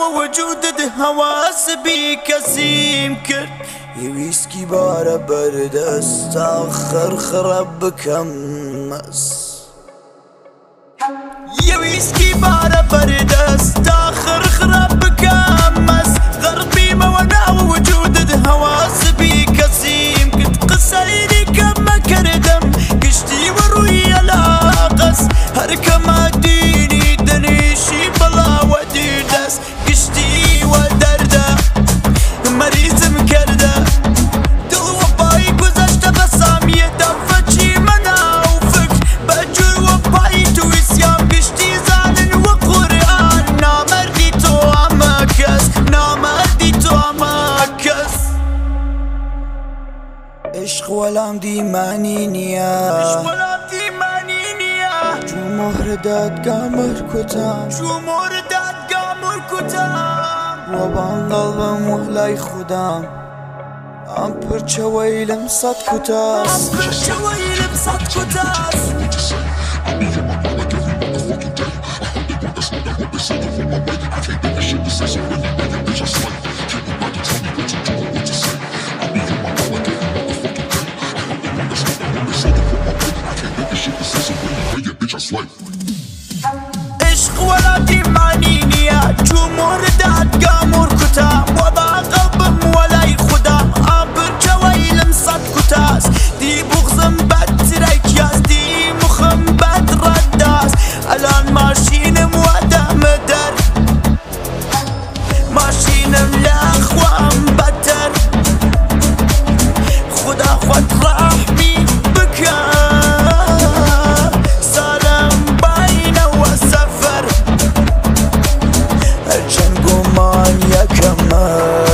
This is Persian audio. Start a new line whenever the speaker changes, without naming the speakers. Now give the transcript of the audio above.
وجودت هواس بی کەسیم کرد ویسکی بارە بەردەست تا خرخرە بکەم مەس ویسکی بارە بەردەست تا خرخرە بکەم مەس غەرقیمەوە ناو وجودت هواس بی کەسیم کرد قسەی دیکەمە کردم گشتی وە ڕوویە لاقەس هەرکەمە دینی دنیشی بڵاوە دیردەست گشتی وە دەردە مەریزم کردە دڵوە پای گوزەشتە بە سامیەدا فەچیمە ناو فکر بەجور وە پای تویسیام گشتی زانن وە قورئان نامەردی تۆ ئەمە کەس نامەردی تۆ ئەمە کەس عشق وەڵام دیمانی نییە جومۆر دادگامر کوتام وە بانگەڵبم وەلای خودام ئەم پرچەوەی لەم سەد کوتاس عشق وەڵام دیمانی نییە جومۆر دادگامر کوتام وە بانگەڵبم وەلای خودام ئەم پرچەوەی لەم سەد کوتاس دی بوغزم بەترەی کیاس دی مخم بەد ڕەداس ئەلان ماشینم وەدەمە دەر ماشینم لە خوام بەتەر خدا خۆت ڕەحمی بکە سالم باینەوە سەفەر هەرچەند گومان یەکەمە